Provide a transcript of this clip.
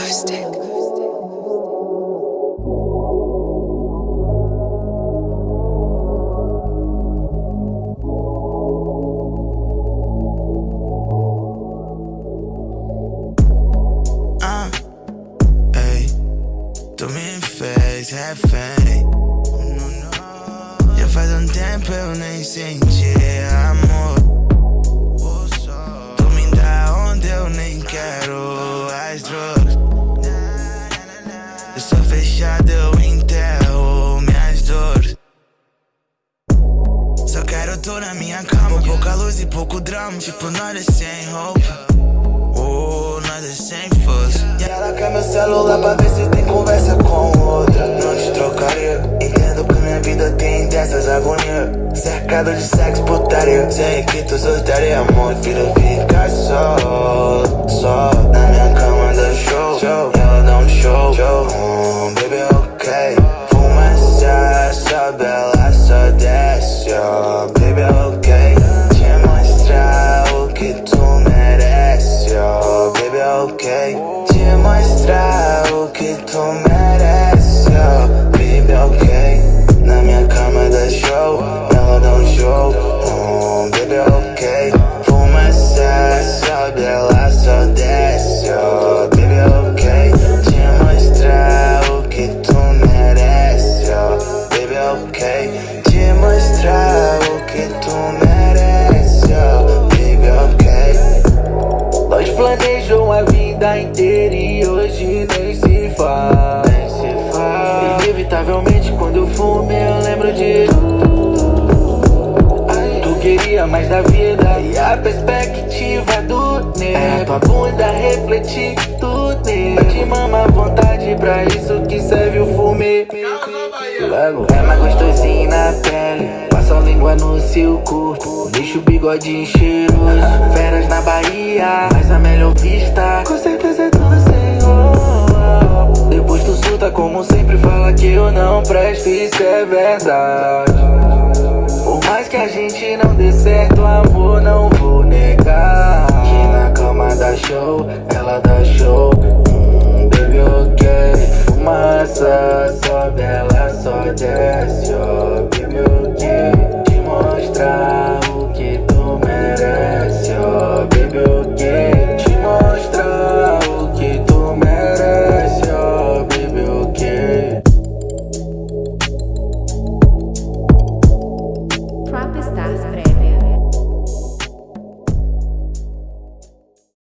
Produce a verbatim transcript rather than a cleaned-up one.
Acoustic. Ah, ei, tu me fez refém. Já faz um tempo eu nem senti amor. Tu me dá onde eu nem quero as drogas. Eu sou fechado, eu enterro minhas dores. Só quero tu na minha cama, pouca luz e pouco drama. Tipo, nós é sem roupa, oh, nós é sem força. E ela quer meu celular pra ver se tem conversa com outra. Não te trocaria, entendo que minha vida tem dessas agonias. Cercado de sexo, putaria. Sei que tu só estaria amor. Prefiro ficar só, só na minha cama da show. Ela dá um show, hum, baby, ok. Fumaça, sobe, ela só desce, oh, baby, ok. Te mostrar o que tu merece, oh, baby, ok. Te mostrar o que tu merece, oh, baby, ok. Na minha cama da show, ela dá um show, hum, baby, ok. Fumaça, sobe, ela só desce, oh, baby, ok. Te mostrar o que tu merece, oh, baby, ok. Te mostrar o que tu merece, oh, baby, ok. Nós planejamos a vida inteira e hoje nem se faz. Inevitavelmente quando eu fumo eu lembro de tu queria mais da vida e a perspectiva do nego. Tua bunda refletir tudo nego. Te mama à vontade, pra isso que serve o fumê. É mais gostosinho na pele, passa a língua no seu corpo, deixa o bigode cheiroso. Feras na Bahia, mas a melhor vista com certeza é do Senhor. Depois tu surta como sempre, fala que eu não presto, isso é verdade. Por mais que a gente não dê certo, amor, não vou negar. Que na cama dá show, ela dá show, hum, baby, ok. Fumaça, sobe, ela só desce, oh, baby, ok. Te mostrar o que